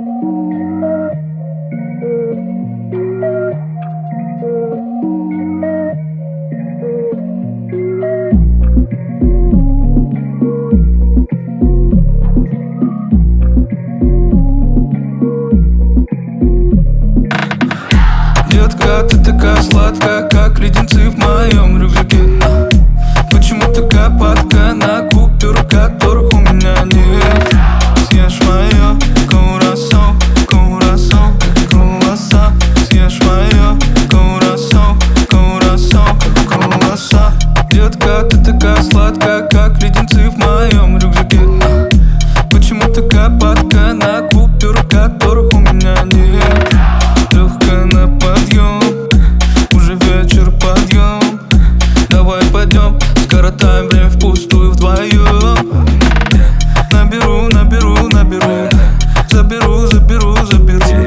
Детка, ты такая сладкая, как леденцы в моем рюкзаке. Почему такая падка на купюры, которых у меня нет? Съешь мое круассан, круассан, круассан. Съешь мое круассан, круассан, круассан. Детка, ты такая сладкая, как леденцы в моем рюкзаке. Почему такая падка на купюры, которых у меня нет? Легкая на подъем, уже вечер, подъем. Давай пойдем, скоротаем время впустую вдвоем. Наберу, наберу, наберу, заберу, заберу, заберу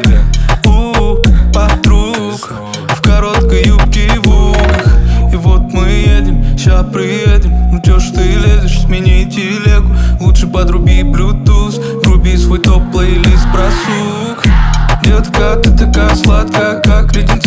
подруг в короткой юбке и в угах. И вот мы едем, ща приедем. Ну чё ж ты лезешь, смени телегу. Лучше подруби Bluetooth, вруби свой топ-плейлист про сук. Детка, ты такая сладкая, как леденцы